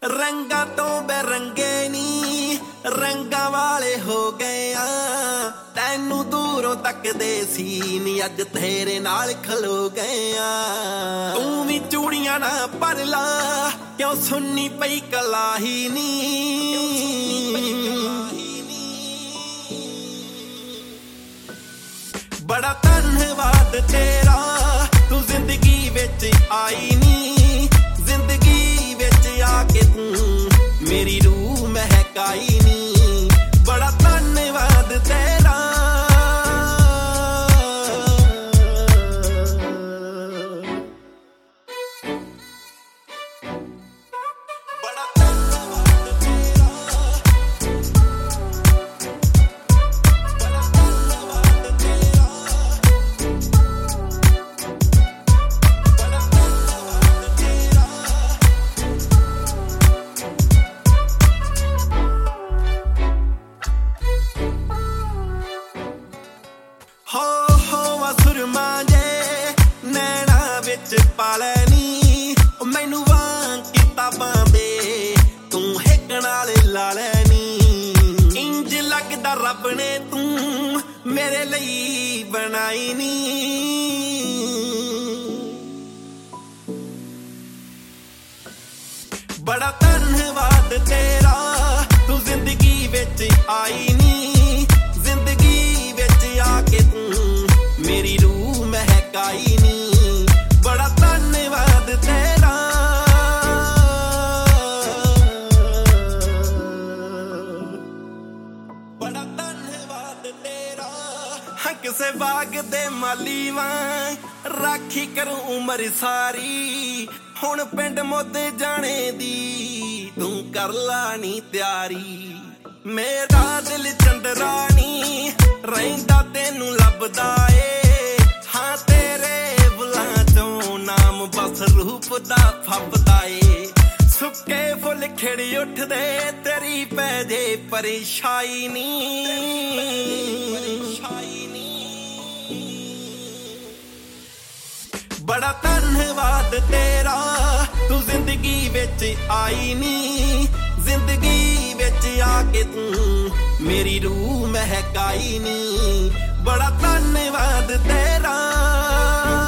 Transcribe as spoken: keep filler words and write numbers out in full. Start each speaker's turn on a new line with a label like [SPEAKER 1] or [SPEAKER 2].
[SPEAKER 1] रंगा तो बेरंगे नी रंगा वाले हो गए आ तैनू दूरों तकदे सी नी अज तेरे नाल खलो गए आ तू भी चूड़ियां ना पर ला क्यों सुन्नी पई कलाही नी बड़ा धन्नवाद तेरा तू जिंदगी विच आई नी जिंदगी विच आके तू मेरी रूह महकाई नी बड़ा धन्नवाद तेरा पालैनी मैनू वां किताबां दे तू हिक नाल ला लैनी इंज लगदा रब ने तू मेरे लई बनाई नी बड़ा धन्नवाद तेरा तू जिंदगी विच आई नी जिंदगी विच आके तू मेरी रूह महकाई नी बड़ा धन्नवाद तेरा बड़ा धन्नवाद तेरा हाँ किसे बाग दे माली वां राखी करूं उमर सारी हुण पिंड मुद जाने दी तू कर ला नी तैयारी मेरा दिल चंदरानी रहिंदा तेनू लभदा ए हाँ तेरे नाम बस रूप दा फबदा ए सुक्के फुल खिड़ी उठदे तेरी पै जे परेशाई नी बड़ा धन्नवाद तेरा तू जिंदगी विच आई नी जिंदगी विच आके तू मेरी रूह महकाई नी बड़ा धन्नवाद तेरा।